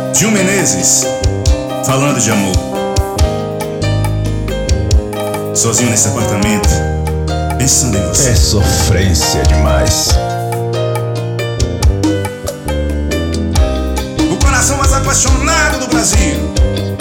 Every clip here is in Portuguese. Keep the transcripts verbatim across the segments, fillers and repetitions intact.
Gil Menezes, falando de amor. Sozinho nesse apartamento, pensando em você. É sofrência demais. O coração mais apaixonado do Brasil.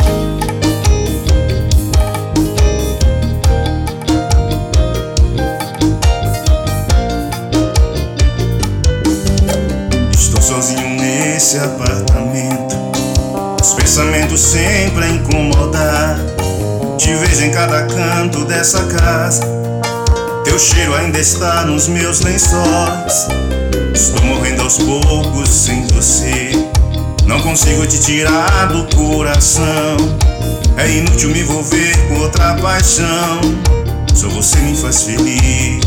Estou sozinho nesse apartamento, os pensamentos sempre a incomodar. Te vejo em cada canto dessa casa, teu cheiro ainda está nos meus lençóis. Estou morrendo aos poucos sem você, não consigo te tirar do coração. É inútil me envolver com outra paixão, só você me faz feliz.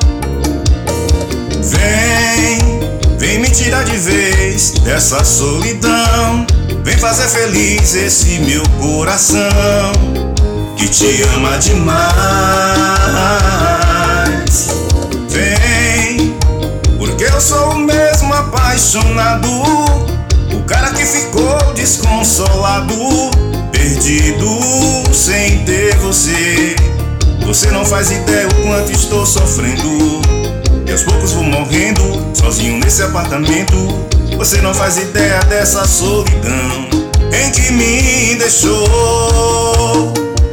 Vem, vem me tirar de vez dessa solidão. Vem fazer feliz esse meu coração que te ama demais. Vem, porque eu sou o mesmo apaixonado, o cara que ficou desconsolado, perdido sem ter você. Você não faz ideia o quanto estou sofrendo, e aos poucos vou morrendo, sozinho nesse apartamento. Você não faz ideia dessa solidão em que me deixou.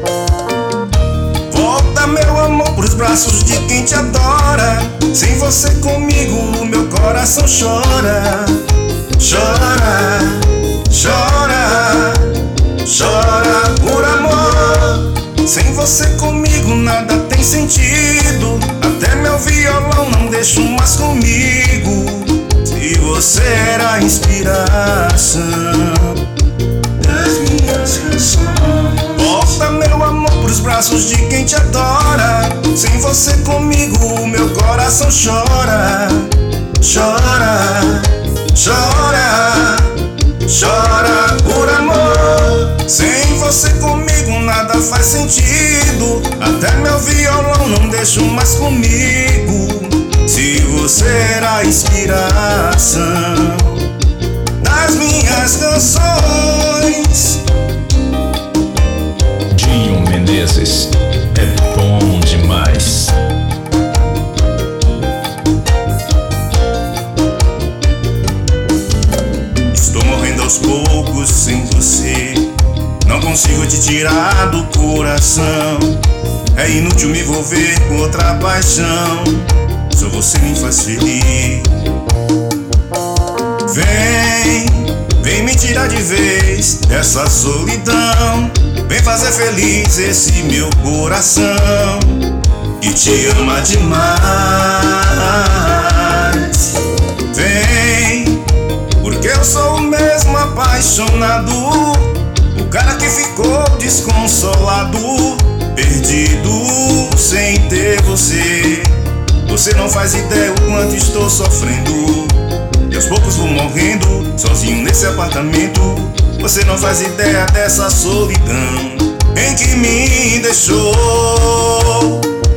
Volta, meu amor, pros braços de quem te adora. Sem você comigo, o meu coração chora. Chora, chora, chora por amor. Sem você comigo nada tem sentido, até meu violão não deixo mais comigo. Se você era a inspiração das minhas canções. Volta, meu amor, pros braços de quem te adora. Sem você comigo o meu coração chora. Chora, chora, chora por amor. Sem você comigo nada faz sentido, até meu violão não deixo mais comigo. Se você era a inspiração das minhas canções. Gil Menezes é bom demais. Estou morrendo aos poucos sem você, não consigo te tirar do coração. É inútil me envolver com outra paixão, só você me faz feliz. Vem, vem me tirar de vez dessa solidão. Vem fazer feliz esse meu coração que te ama demais. Vem, porque eu sou o mesmo apaixonado, o cara que ficou desconsolado, perdido sem ter você. Você não faz ideia o quanto estou sofrendo, e aos poucos vou morrendo, sozinho nesse apartamento. Você não faz ideia dessa solidão em que me deixou.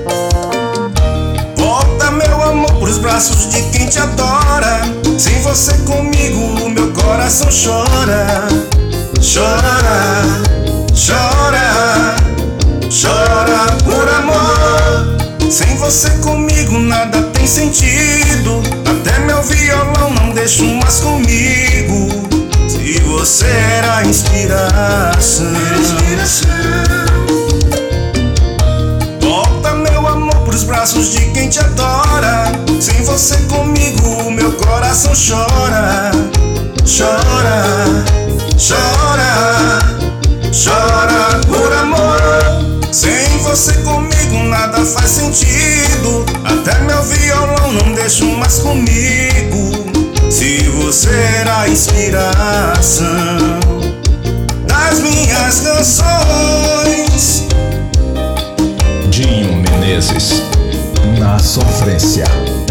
Volta, meu amor, pros braços de quem te adora. Sem você comigo o meu coração chora. Chora, chora, chora por amor. Sem você comigo nada tem sentido, até meu violão não deixo mais comigo. Se você era a inspiração, volta, meu amor, pros braços de quem te adora. Sem você comigo o meu coração chora. Chora, chora, chora por amor. Sem você comigo nada faz sentido, até meu violão não deixo mais comigo. Se você era a inspiração das minhas canções. Gil Menezes na sofrência.